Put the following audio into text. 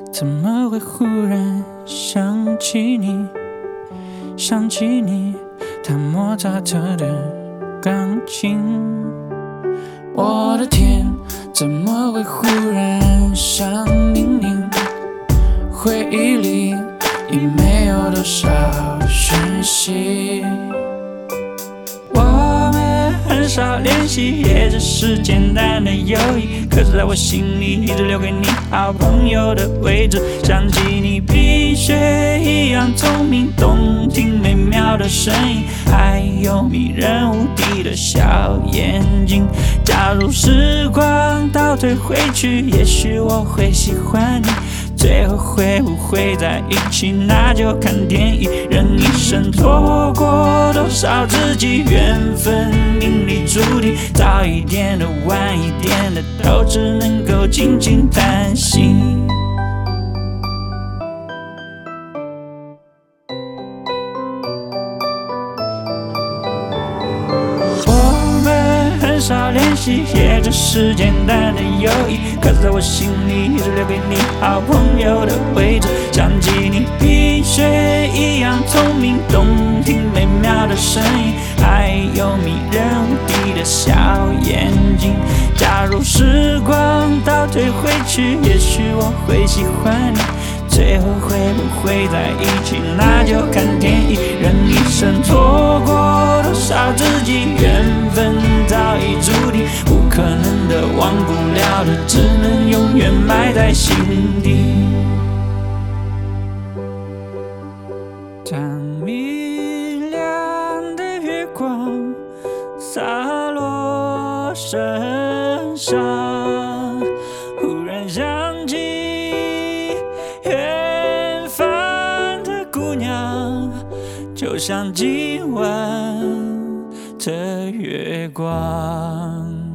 怎么会忽然想起你？想起你，弹莫扎特的钢琴。我的天，怎么会忽然想宁宁？回忆里已没有多少讯息。我们很少联系，也只是简单的友谊。可是在我心里，一直留给你好朋友的位置。想起你比雪一样聪明、动听、美妙的声音，还有迷人无敌的小眼睛。假如时光倒退回去，也许我会喜欢你。最后会不会在一起，那就看电影。人一生错过多少知己，缘分命里注定，早一点的晚一点的，都只能够静静叹息。我们很少联系，也只是简单的友谊。可是在我心里，一直留给你好朋友的位置。想起你比雪一样聪明、动听、美妙的声音，还有迷人无敌的小眼睛。假如时光倒退回去，也许我会喜欢你。最后会不会在一起，那就看天意。人一生错过多少知己，缘分早已注定，不可能的、忘不了的，只能永远埋在心底。当明亮的月光洒落身上，忽然想起远方的姑娘，就像今晚的月光。